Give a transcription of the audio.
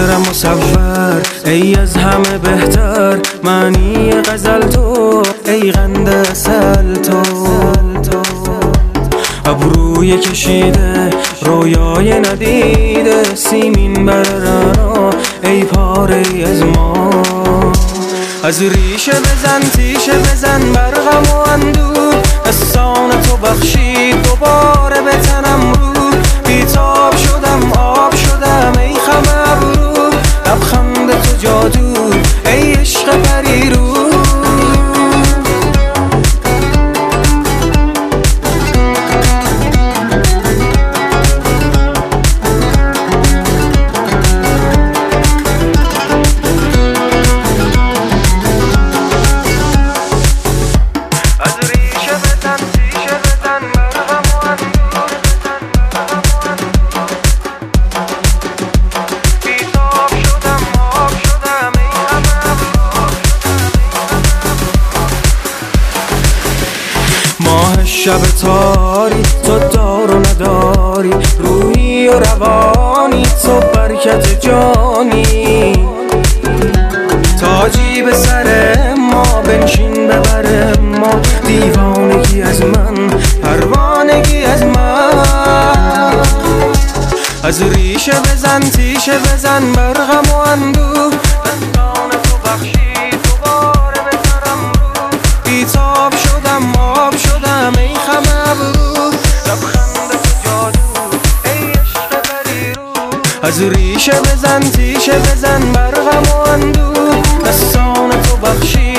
شعر مصور ای از همه بهتر، معنی غزل تو ای قند عسل تو. ابروی کشیده رویای ندیده، سیمین بر رنا ای پاره از ما. از ریشه بزن تیشه بزن بر غم و اندوه، احسان تو بخشید دوباره به تنم رو. بیتاب شدم آب شدم ای خم ابرو، لبخند تو جادو ای عشق پریرو. شب تاری تو دار و نداری، روحی و روانی تو برکت جانی. تاجی به سر ما بنشین ببر ما، دیوانگی از من پروانگی از من. از ریشه بزن تیشه بزن بر غم و اندوه، دستان تو بخشید دوباره به سرم رو. بیتاب شدم آب شدم ای خم ابرو، لبخند تو جادو ای عشق پریرو. از ریشه بزن تیشه بزن بر غم و اندوه، دستان تو بخشید